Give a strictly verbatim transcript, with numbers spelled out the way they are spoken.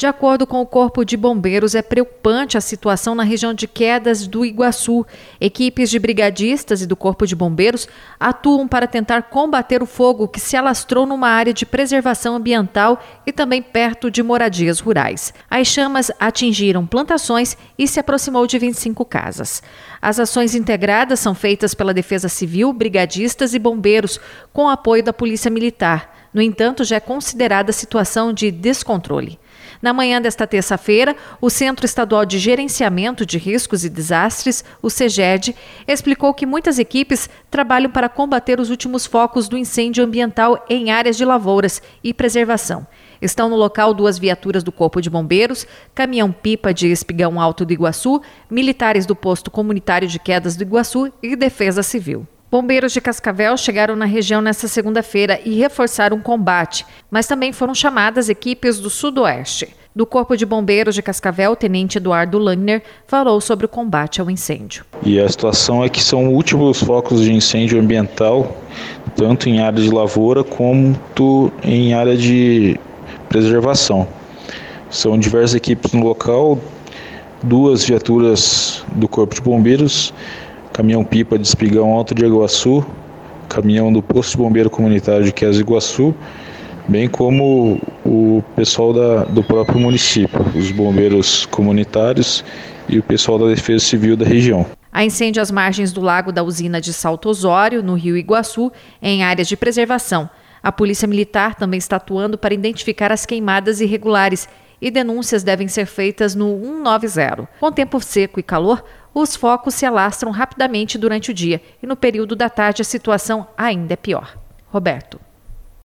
De acordo com o Corpo de Bombeiros, é preocupante a situação na região de Quedas do Iguaçu. Equipes de brigadistas e do Corpo de Bombeiros atuam para tentar combater o fogo que se alastrou numa área de preservação ambiental e também perto de moradias rurais. As chamas atingiram plantações e se aproximou de vinte e cinco casas. As ações integradas são feitas pela Defesa Civil, brigadistas e bombeiros, com apoio da Polícia Militar. No entanto, já é considerada situação de descontrole. Na manhã desta terça-feira, o Centro Estadual de Gerenciamento de Riscos e Desastres, o CEGED, explicou que muitas equipes trabalham para combater os últimos focos do incêndio ambiental em áreas de lavouras e preservação. Estão no local duas viaturas do Corpo de Bombeiros, caminhão-pipa de Espigão Alto do Iguaçu, militares do Posto Comunitário de Quedas do Iguaçu e Defesa Civil. Bombeiros de Cascavel chegaram na região nesta segunda-feira e reforçaram o combate, mas também foram chamadas equipes do Sudoeste. Do Corpo de Bombeiros de Cascavel, o Tenente Eduardo Langner falou sobre o combate ao incêndio. E a situação é que são múltiplos focos de incêndio ambiental, tanto em área de lavoura quanto em área de preservação. São diversas equipes no local, duas viaturas do Corpo de Bombeiros, caminhão-pipa de Espigão Alto de Iguaçu, caminhão do Posto de Bombeiro Comunitário de Quedas do Iguaçu, bem como o pessoal da, do próprio município, os bombeiros comunitários e o pessoal da Defesa Civil da região. Há incêndio às margens do lago da usina de Salto Osório, no Rio Iguaçu, em áreas de preservação. A Polícia Militar também está atuando para identificar as queimadas irregulares e denúncias devem ser feitas no cento e noventa. Com tempo seco e calor, os focos se alastram rapidamente durante o dia e no período da tarde a situação ainda é pior. Roberto.